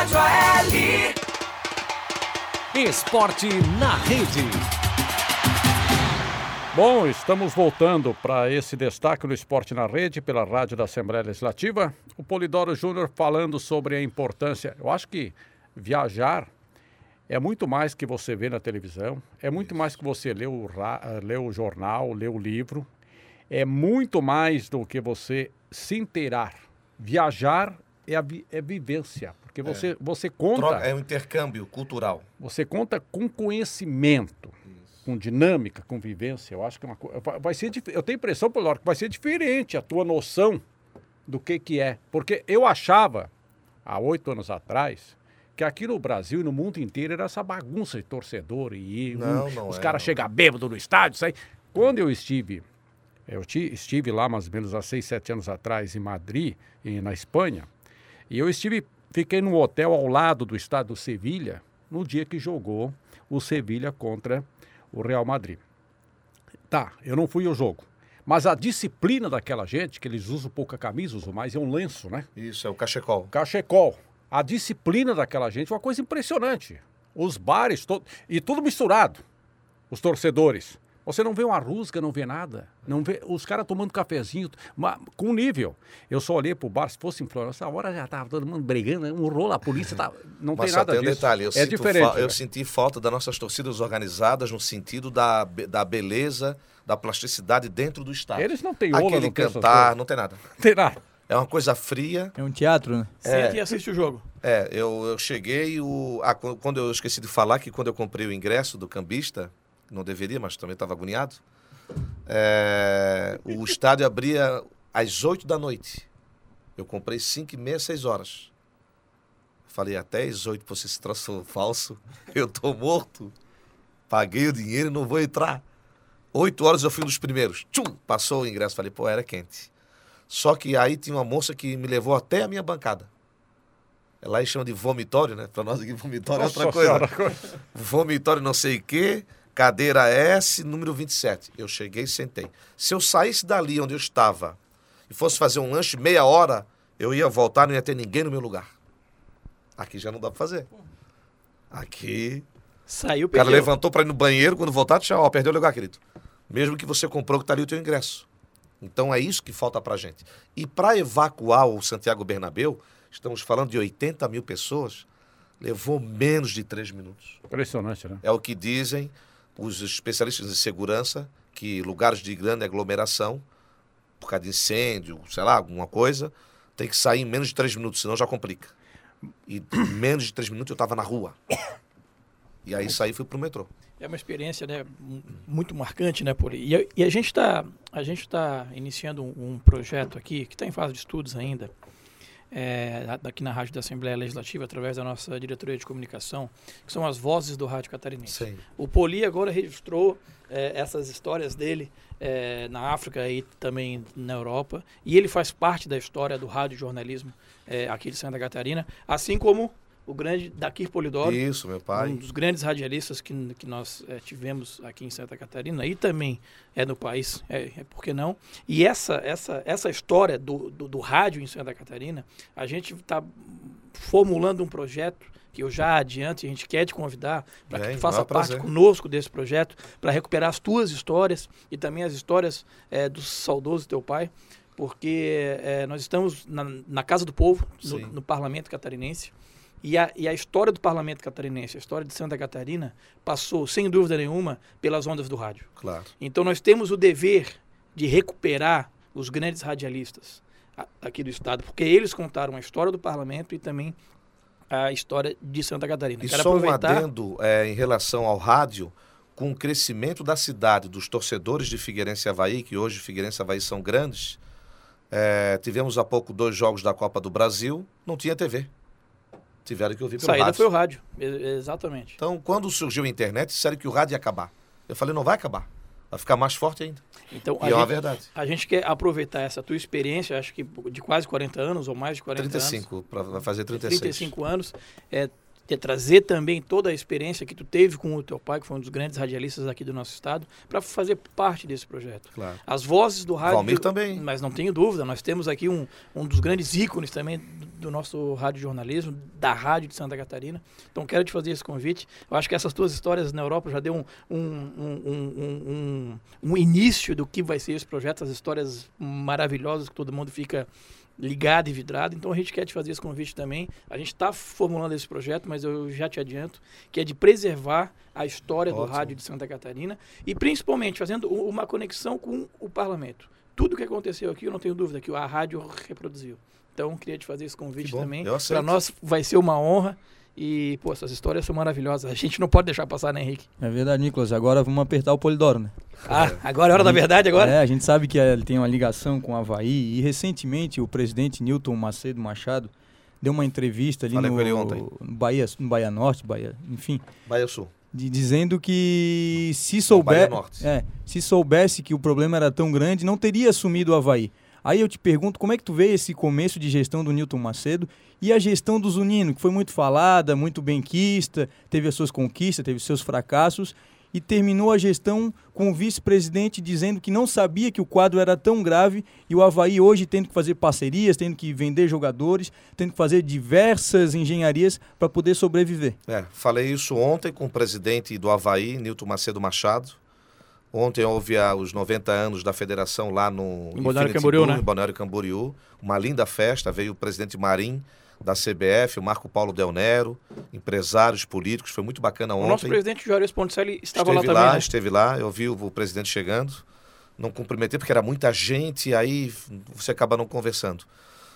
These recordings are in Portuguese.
Rádio AL. Esporte na Rede. Bom, estamos voltando para esse destaque no Esporte na Rede pela Rádio da Assembleia Legislativa. O Polidoro Júnior falando sobre a importância. Eu acho que viajar é muito mais que você vê na televisão, é muito mais que você lê o jornal, lê o livro. É muito mais do que você se inteirar. Viajar é vivência, porque você conta... É um intercâmbio cultural. Você conta com conhecimento, com dinâmica, com vivência. Eu acho que vai ser eu tenho a impressão, Polidoro, que vai ser diferente a tua noção do que é. Porque eu achava, há 8 anos atrás, que aqui no Brasil e no mundo inteiro era essa bagunça de torcedor e os caras chegam bêbados no estádio. Sair. Quando eu estive lá mais ou menos há 6, 7 anos atrás em Madrid, na Espanha, e fiquei num hotel ao lado do estádio do Sevilha, no dia que jogou o Sevilha contra o Real Madrid. Tá, eu não fui ao jogo, mas a disciplina daquela gente, que eles usam pouca camisa, usam mais, é um lenço, né? Isso, é o cachecol. Cachecol. A disciplina daquela gente é uma coisa impressionante. Os bares, e tudo misturado, os torcedores. Você não vê uma rusga, não vê nada. Não vê os caras tomando cafezinho, com nível. Eu só olhei pro bar, se fosse em Florença, essa hora já tava todo mundo brigando, um rolo, a polícia não tem nada disso. Mas só tem um detalhe, diferente. Eu senti falta das nossas torcidas organizadas no sentido da beleza, da plasticidade dentro do estádio. Eles não têm ola, aquele não tem cantar, não tem nada. Tem nada. É uma coisa fria. É um teatro, né? Sente e assiste o jogo. Eu cheguei, quando eu esqueci de falar que quando eu comprei o ingresso do cambista, não deveria, mas também estava agoniado, o estádio abria às 8 da noite. Eu comprei 5h30, 6 horas. Falei, até às 8 você se troço falso, eu tô morto. Paguei o dinheiro e não vou entrar. 8 horas eu fui um dos primeiros. Tchum! Passou o ingresso, falei, era quente. Só que aí tinha uma moça que me levou até a minha bancada. Lá eles chamam de vomitório, né? Para nós aqui, vomitório é outra coisa. Vomitório não sei o quê, cadeira S, número 27. Eu cheguei e sentei. Se eu saísse dali onde eu estava e fosse fazer um lanche meia hora, eu ia voltar, não ia ter ninguém no meu lugar. Aqui já não dá para fazer. Aqui... Saiu, o cara levantou para ir no banheiro, quando voltar, tchau, perdeu o lugar, querido. Mesmo que você comprou, que tá ali o teu ingresso. Então é isso que falta pra gente. E para evacuar o Santiago Bernabéu, estamos falando de 80 mil pessoas, levou menos de 3 minutos. Impressionante, né? É o que dizem os especialistas em segurança, que lugares de grande aglomeração, por causa de incêndio, sei lá, alguma coisa, tem que sair em menos de 3 minutos, senão já complica. E em menos de 3 minutos eu estava na rua. E aí saí e fui pro metrô. É uma experiência, né, muito marcante, né, Poli? E a gente está iniciando um projeto aqui, que está em fase de estudos ainda, aqui na Rádio da Assembleia Legislativa, através da nossa diretoria de comunicação, que são as vozes do Rádio Catarinense. Sim. O Poli agora registrou essas histórias dele na África e também na Europa, e ele faz parte da história do rádio jornalismo aqui de Santa Catarina, assim como o grande Dakir Polidoro. Isso, meu pai. Um dos grandes radialistas que nós tivemos aqui em Santa Catarina e também no país, por que não? E essa história do rádio em Santa Catarina, a gente está formulando um projeto que eu já adianto e a gente quer te convidar para que tu faça parte conosco desse projeto, para recuperar as tuas histórias e também as histórias do saudoso teu pai, porque nós estamos na Casa do Povo, no Parlamento Catarinense. E a história do Parlamento Catarinense, a história de Santa Catarina, passou, sem dúvida nenhuma, pelas ondas do rádio. Claro. Então nós temos o dever de recuperar os grandes radialistas aqui do estado, porque eles contaram a história do Parlamento e também a história de Santa Catarina. E só um adendo em relação ao rádio, com o crescimento da cidade, dos torcedores de Figueirense e Avaí, que hoje Figueirense e Avaí são grandes, tivemos há pouco 2 jogos da Copa do Brasil, não tinha TV. Tiveram que ouvir pelo rádio. Saída foi o rádio, exatamente. Então, quando surgiu a internet, disseram que o rádio ia acabar. Eu falei, não vai acabar. Vai ficar mais forte ainda. Então, e é uma verdade. A gente quer aproveitar essa tua experiência, acho que de quase 40 anos, ou mais de 40 35, anos. Vai fazer 36. 35 anos. Trazer também toda a experiência que tu teve com o teu pai, que foi um dos grandes radialistas aqui do nosso estado, para fazer parte desse projeto. Claro. As vozes do rádio... Valmir também. Mas não tenho dúvida, nós temos aqui um dos grandes ícones também do nosso radiojornalismo, da rádio de Santa Catarina. Então, quero te fazer esse convite. Eu acho que essas tuas histórias na Europa já deu um início do que vai ser esse projeto, as histórias maravilhosas que todo mundo fica ligado e vidrado. Então, a gente quer te fazer esse convite também. A gente está formulando esse projeto, mas eu já te adianto que é de preservar a história do rádio de Santa Catarina e, principalmente, fazendo uma conexão com o parlamento. Tudo que aconteceu aqui, eu não tenho dúvida que a rádio reproduziu. Então, queria te fazer esse convite também. Para nós vai ser uma honra. E, pô, essas histórias são maravilhosas. A gente não pode deixar passar, né, Henrique? É verdade, Nicolas. Agora vamos apertar o Polidoro, né? Agora é hora da verdade, agora? A gente sabe que ele tem uma ligação com o Avaí. E, recentemente, o presidente Newton Macedo Machado deu uma entrevista ali no Bahia Norte, enfim. Bahia Sul. Dizendo que se soubesse que o problema era tão grande, não teria assumido o Avaí. Aí eu te pergunto, como é que tu vê esse começo de gestão do Newton Macedo e a gestão do Zunino, que foi muito falada, muito benquista, teve as suas conquistas, teve os seus fracassos, e terminou a gestão com o vice-presidente dizendo que não sabia que o quadro era tão grave e o Avaí hoje tendo que fazer parcerias, tendo que vender jogadores, tendo que fazer diversas engenharias para poder sobreviver. Falei isso ontem com o presidente do Avaí, Newton Macedo Machado. Ontem houve os 90 anos da federação lá em Balneário Camboriú, né? Em Balneário Camboriú. Uma linda festa, veio o presidente Marim da CBF, o Marco Paulo Del Nero, empresários políticos, foi muito bacana ontem. O nosso presidente Juarez Ponticelli estava lá também, né? Esteve lá, eu vi o presidente chegando, não cumprimentei porque era muita gente e aí você acaba não conversando.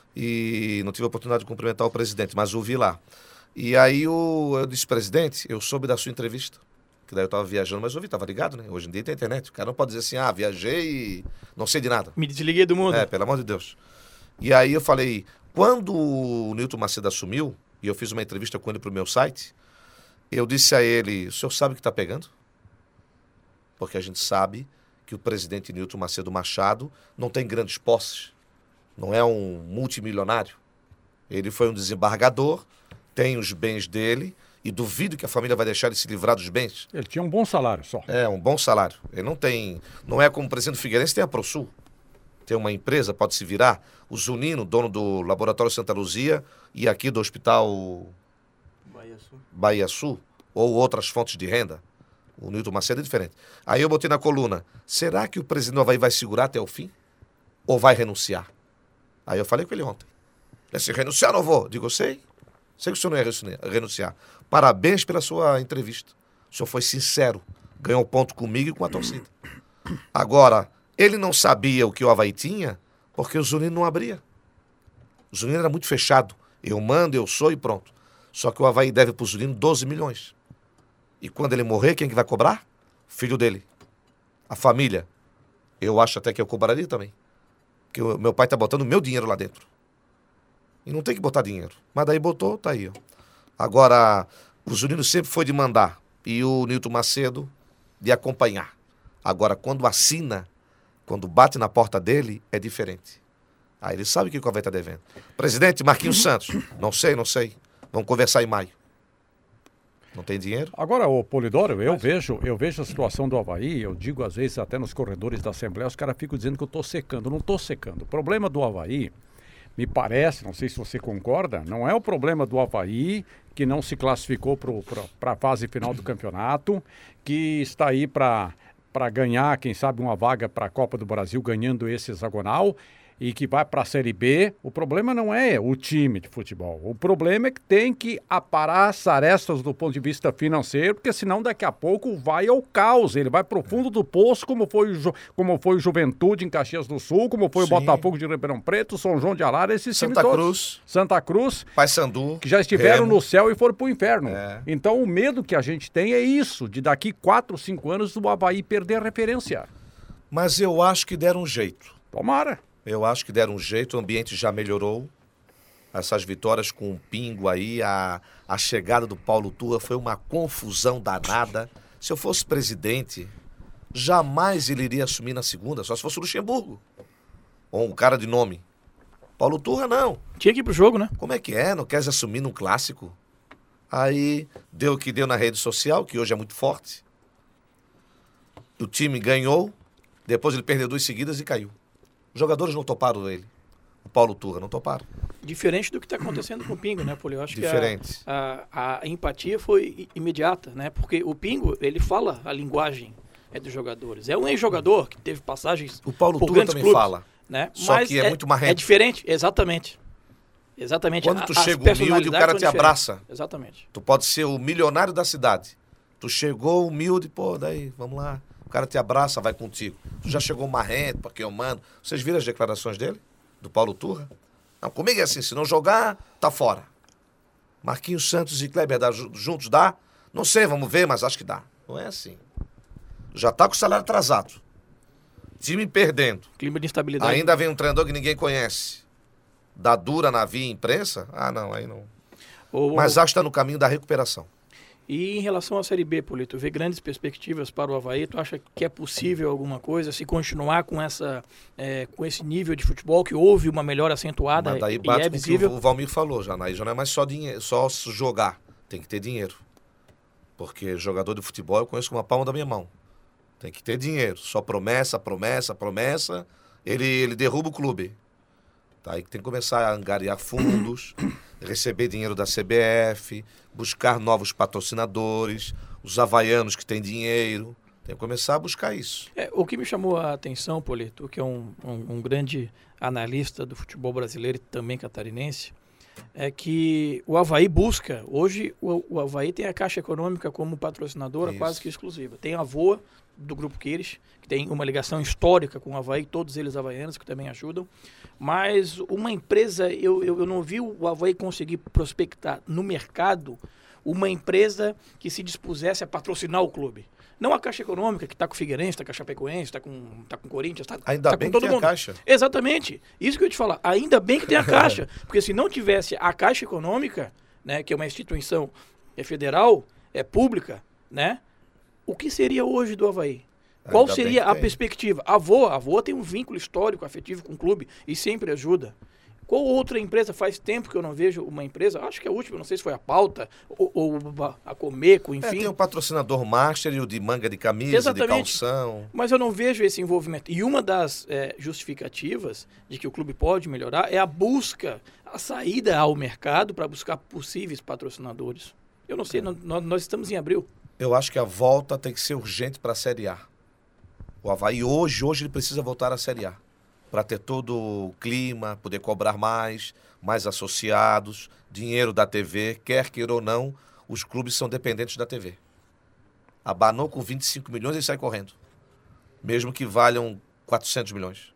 E não tive a oportunidade de cumprimentar o presidente, mas o vi lá. E aí eu disse, presidente, eu soube da sua entrevista. Que daí eu estava viajando, mas eu estava ligado, né? Hoje em dia tem internet. O cara não pode dizer assim, viajei e não sei de nada. Me desliguei do mundo. Pelo amor de Deus. E aí eu falei, quando o Newton Macedo assumiu, e eu fiz uma entrevista com ele para o meu site, eu disse a ele, o senhor sabe o que está pegando? Porque a gente sabe que o presidente Newton Macedo Machado não tem grandes posses, não é um multimilionário. Ele foi um desembargador, tem os bens dele, e duvido que a família vai deixar ele se livrar dos bens. Ele tinha um bom salário só. Um bom salário. Ele não é como o presidente do Figueirense, tem a ProSul. Tem uma empresa, pode se virar. O Zunino, dono do Laboratório Santa Luzia, e aqui do Hospital Bahia Sul, ou outras fontes de renda. O Newton Macedo é diferente. Aí eu botei na coluna, será que o presidente do Avaí vai segurar até o fim? Ou vai renunciar? Aí eu falei com ele ontem. Se renunciar, não vou. Digo, eu sei que o senhor não ia renunciar. Parabéns pela sua entrevista. O senhor foi sincero. Ganhou ponto comigo e com a torcida. Agora, ele não sabia o que o Avaí tinha porque o Zunino não abria. O Zunino era muito fechado. Eu mando, eu sou e pronto. Só que o Avaí deve para o Zunino 12 milhões. E quando ele morrer, quem que vai cobrar? O filho dele. A família. Eu acho até que eu cobraria também. Porque o meu pai está botando o meu dinheiro lá dentro. E não tem que botar dinheiro. Mas daí botou, tá aí, ó. Agora, o Zunino sempre foi de mandar. E o Newton Macedo de acompanhar. Agora, quando assina, quando bate na porta dele, é diferente. Aí ele sabe o que o Avaí está devendo. Presidente, Marquinhos Santos. Não sei. Vamos conversar em maio. Não tem dinheiro? Agora, o Polidoro, eu vejo a situação do Avaí, eu digo às vezes até nos corredores da Assembleia, os caras ficam dizendo que eu estou secando. Não estou secando. O problema do Avaí, me parece, não sei se você concorda, não é o problema do Avaí, que não se classificou para a fase final do campeonato, que está aí para ganhar, quem sabe, uma vaga para a Copa do Brasil, ganhando esse hexagonal, e que vai para a Série B. O problema não é o time de futebol. O problema é que tem que aparar as arestas do ponto de vista financeiro, porque senão daqui a pouco vai ao caos. Ele vai para o fundo do poço, como foi o Juventude em Caxias do Sul, como foi o Botafogo de Ribeirão Preto, São João de Alara, esses times todos. Santa Cruz. Paysandu. Que já estiveram Remo. no céu e foram para o inferno. Então o medo que a gente tem é isso, de daqui 4, 5 anos o Avaí perder a referência. Mas eu acho que deram um jeito. Tomara. Eu acho que deram um jeito, o ambiente já melhorou. Essas vitórias com o Pingo aí, a chegada do Paulo Turra foi uma confusão danada. Se eu fosse presidente, jamais ele iria assumir na segunda, só se fosse o Luxemburgo. Ou um cara de nome. Paulo Turra, não. Tinha que ir pro jogo, né? Como é que é? Não quer assumir num clássico? Aí deu o que deu na rede social, que hoje é muito forte. O time ganhou, depois ele perdeu 2 seguidas e caiu. Os jogadores não toparam ele. o Paulo Turra, não toparam. Diferente do que está acontecendo com o Pingo, né, Poli? Eu acho Diferente. que a empatia foi imediata, né? Porque o Pingo, ele fala a linguagem dos jogadores. É um ex-jogador que teve passagens O Paulo por Turra grandes também clubes, fala. né? Só Mas que é muito marrento. É diferente, exatamente. Exatamente. Quando tu As chega humilde, o personalidades cara são te diferentes. abraça. Exatamente. Tu pode ser o milionário da cidade. Tu chegou humilde, pô, daí, vamos lá. O cara te abraça, vai contigo. Tu já chegou marrento, porque eu mando. Vocês viram as declarações dele? Do Paulo Turra? Não, comigo é assim, se não jogar, tá fora. Marquinhos Santos e Kleber juntos dá? Não sei, vamos ver, mas acho que dá. Não é assim. Já tá com o salário atrasado. Time perdendo. Clima de instabilidade. Ainda vem um treinador que ninguém conhece. Dá dura na via imprensa? Ah, não, aí não. Mas acho que está no caminho da recuperação. E em relação à Série B, Polito, vê grandes perspectivas para o Avaí? Tu acha que é possível alguma coisa se continuar com esse nível de futebol, que houve uma melhora acentuada? Mas daí e bate é com o que visível? o Valmir falou já. Aí já não é mais só dinheiro, só jogar. Tem que ter dinheiro. Porque jogador de futebol eu conheço com uma palma da minha mão. Tem que ter dinheiro. Só promessa, promessa, promessa. Ele derruba o clube. Tá? Aí tem que começar a angariar fundos, receber dinheiro da CBF, buscar novos patrocinadores, os havaianos que têm dinheiro. Tem que começar a buscar isso. O que me chamou a atenção, Polito, que é um grande analista do futebol brasileiro e também catarinense, é que o Avaí busca, hoje o Avaí tem a Caixa Econômica como patrocinadora quase que exclusiva. Tem a VOA do Grupo Quires, que tem uma ligação histórica com o Avaí, todos eles havaianos que também ajudam. Mas uma empresa, eu não vi o Avaí conseguir prospectar no mercado uma empresa que se dispusesse a patrocinar o clube. Não a Caixa Econômica, que está com o Figueirense, está com a Chapecoense, está com o Corinthians, ainda tá bem com todo que tem mundo. a Caixa. Exatamente. Isso que eu ia te falar. Ainda bem que tem a Caixa. Porque se não tivesse a Caixa Econômica, né, que é uma instituição federal, pública, né, o que seria hoje do Avaí? Qual Ainda seria bem a que tem. perspectiva? A VOA tem um vínculo histórico, afetivo com o clube e sempre ajuda. Qual outra empresa? Faz tempo que eu não vejo uma empresa, acho que a última, não sei se foi a Pauta ou a Comeco, enfim. Tem o patrocinador Master e o de manga de camisa, Exatamente. de calção. Mas eu não vejo esse envolvimento. E uma das justificativas de que o clube pode melhorar é a busca, a saída ao mercado para buscar possíveis patrocinadores. Eu não sei, nós estamos em abril. Eu acho que a volta tem que ser urgente para a Série A. O Avaí hoje ele precisa voltar à Série A. Para ter todo o clima, poder cobrar mais associados, dinheiro da TV, quer queira ou não, os clubes são dependentes da TV. Abanou com 25 milhões e sai correndo. Mesmo que valham 400 milhões.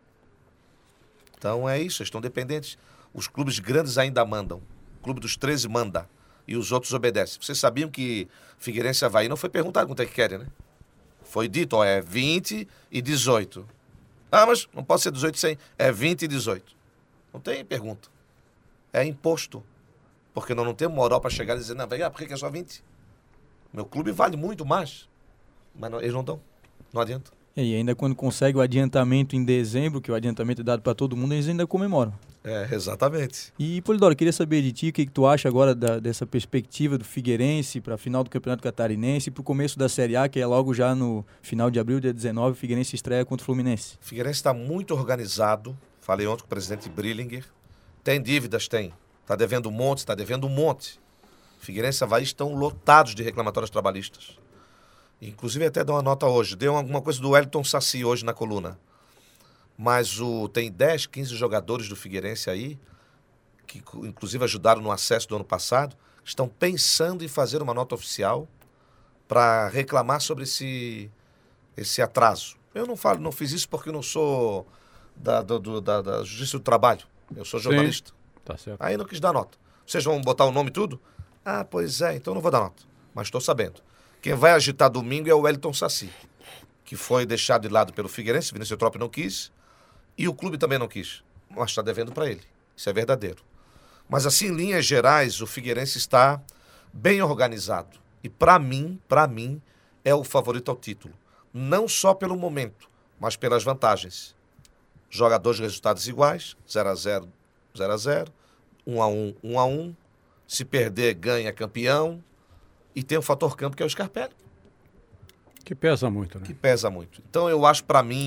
Então é isso, eles estão dependentes. Os clubes grandes ainda mandam. O Clube dos 13 manda. E os outros obedecem. Vocês sabiam que Figueirense e Avaí não foi perguntado quanto é que querem, né? Foi dito, é 20 e 18. Ah, mas não pode ser 18 sem. É 20 e 18. Não tem pergunta. É imposto. Porque nós não temos moral para chegar e dizer, não, por que é só 20? Meu clube vale muito mais. Mas não, eles não dão. Não adianta. E ainda quando consegue o adiantamento em dezembro, que o adiantamento é dado para todo mundo, eles ainda comemoram. Exatamente. E, Polidoro, eu queria saber de ti o que tu acha agora dessa perspectiva do Figueirense para a final do Campeonato Catarinense e para o começo da Série A, que é logo já no final de abril, dia 19, o Figueirense estreia contra o Fluminense. O Figueirense está muito organizado. Falei ontem com o presidente Brillinger. Tem dívidas? Tem. Está devendo um monte? Está devendo um monte. Figueirense e Avaí estão lotados de reclamatórios trabalhistas. Inclusive até deu uma nota hoje. Deu alguma coisa do Wellington Saci hoje na coluna. Mas tem 10, 15 jogadores do Figueirense aí, que inclusive ajudaram no acesso do ano passado, estão pensando em fazer uma nota oficial para reclamar sobre esse atraso. Eu não fiz isso porque eu não sou da Justiça do Trabalho. Eu sou jornalista. Sim, tá certo. Aí não quis dar nota. Vocês vão botar o nome e tudo? Ah, pois é, então não vou dar nota. Mas estou sabendo. Quem vai agitar domingo é o Wellington Saci, que foi deixado de lado pelo Figueirense, Vinícius Eutrópio não quis, e o clube também não quis. Mas está devendo para ele. Isso é verdadeiro. Mas assim, em linhas gerais, o Figueirense está bem organizado. E para mim, é o favorito ao título. Não só pelo momento, mas pelas vantagens. Joga 2 resultados iguais, 0-0, 0-0, 1-1, 1-1. Se perder, ganha campeão. E tem o fator campo, que é o Scarpelli. Que pesa muito, né? Que pesa muito. Então eu acho, para mim,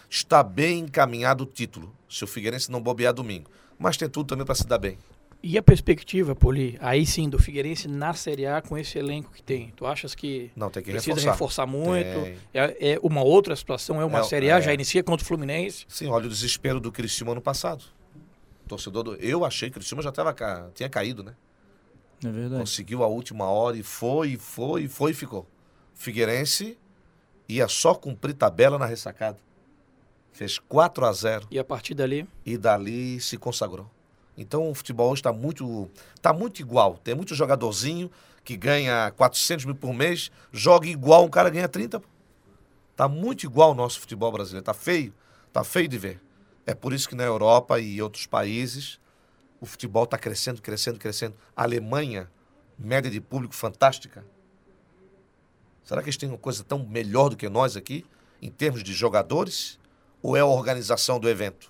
está bem encaminhado o título, se o Figueirense não bobear domingo. Mas tem tudo também para se dar bem. E a perspectiva, Poli, aí sim, do Figueirense na Série A com esse elenco que tem? Tu achas que Não, tem que precisa reforçar muito? Tem. É uma outra situação? É uma Série A, já inicia contra o Fluminense? Sim, olha o desespero do Criciúma ano passado. Eu achei que o Criciúma já tinha caído, né? É verdade. Conseguiu a última hora e foi e ficou. Figueirense ia só cumprir tabela na ressacada. Fez 4-0 E a partir dali? e dali se consagrou. Então o futebol hoje está muito igual. Tem muito jogadorzinho que ganha 400 mil por mês, joga igual, um cara ganha 30. Está muito igual o nosso futebol brasileiro. Está feio de ver. É por isso que na Europa e outros países o futebol está crescendo. A Alemanha, média de público fantástica. Será que eles têm uma coisa tão melhor do que nós aqui, em termos de jogadores? Ou é a organização do evento?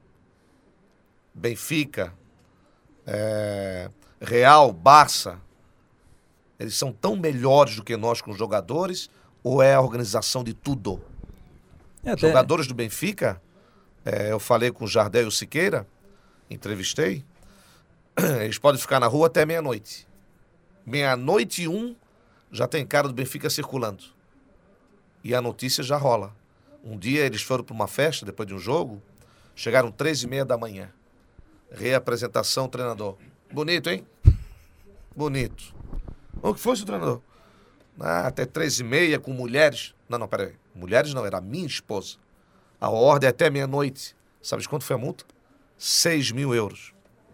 Benfica, Real, Barça, eles são tão melhores do que nós com jogadores? Ou é a organização de tudo? Jogadores do Benfica, eu falei com o Jardel e o Siqueira, entrevistei, eles podem ficar na rua até meia-noite. 00:01 já tem cara do Benfica circulando. E a notícia já rola. Um dia eles foram para uma festa, depois de um jogo, chegaram 3:30 da manhã. Reapresentação, treinador. Bonito, hein? Bonito. O que foi, seu treinador? Até 3:30 com mulheres. Não, peraí. Mulheres não, era a minha esposa. A ordem é até meia-noite. Sabe de quanto foi a multa? 6 mil euros.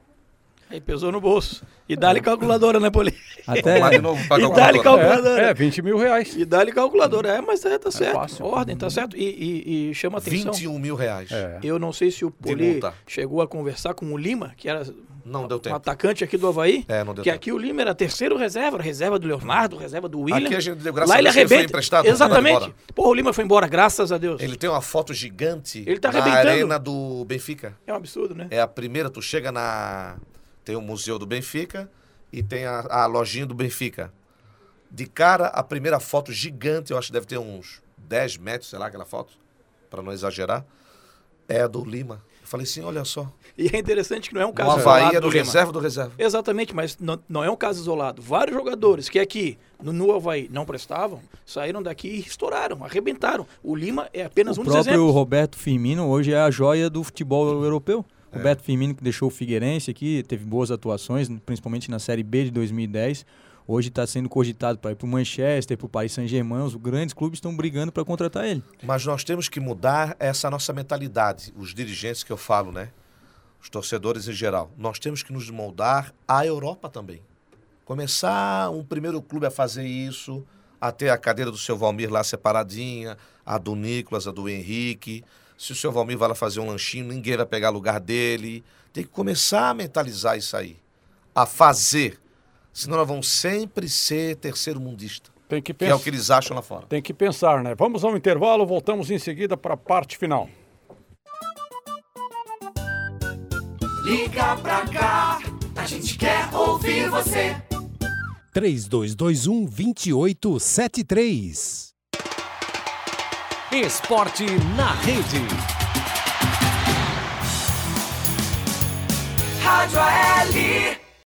Aí pesou no bolso. E dá-lhe calculadora, né, Poli? Até Vamos lá de novo pra E dá-lhe calculadora. 20 mil reais. E dá-lhe calculadora. Mas tá certo. fácil. Ordem, tá certo. E chama atenção. 21 mil reais. Eu não sei se o Poli multa. chegou a conversar com o Lima, que era Não deu um tempo. atacante aqui do Avaí. Não deu Que tempo. aqui o Lima era terceiro reserva do Leonardo, reserva do William. Aqui a gente deu graças Lá a ele Deus que ele foi arrebenta. emprestado. Exatamente. Foi embora. Porra, o Lima foi embora, graças a Deus. Ele tem uma foto gigante Ele tá na arrebentando. arena do Benfica. É um absurdo, né? É a primeira, tu chega tem o Museu do Benfica e tem a lojinha do Benfica. De cara, a primeira foto gigante, eu acho que deve ter uns 10 metros, sei lá, aquela foto, para não exagerar, é a do Lima. Eu falei assim, olha só, E é interessante que não é um o caso Avaí isolado é do Lima. reserva do reserva. Exatamente, mas não é um caso isolado. Vários jogadores que aqui no Avaí não prestavam, saíram daqui e estouraram, arrebentaram. O Lima é apenas um O dos próprio exemplos. Roberto Firmino hoje é a joia do futebol europeu. Roberto Firmino, que deixou o Figueirense aqui, teve boas atuações, principalmente na Série B de 2010. Hoje está sendo cogitado para ir para o Manchester, para o Paris Saint-Germain. Os grandes clubes estão brigando para contratar ele. Mas nós temos que mudar essa nossa mentalidade, os dirigentes que eu falo, né? Os torcedores em geral. Nós temos que nos moldar à Europa também. Começar um primeiro clube a fazer isso, a ter a cadeira do seu Valmir lá separadinha, a do Nicolas, a do Henrique. Se o seu Valmir vai lá fazer um lanchinho, ninguém vai pegar lugar dele. Tem que começar a mentalizar isso aí, a fazer. Senão nós vamos sempre ser terceiro mundista, Tem que que é o que eles acham lá fora. Tem que pensar, né? Vamos ao intervalo, voltamos em seguida para a parte final. Liga pra cá, a gente quer ouvir você. 3221-2873. Esporte na rede. Rádio AL.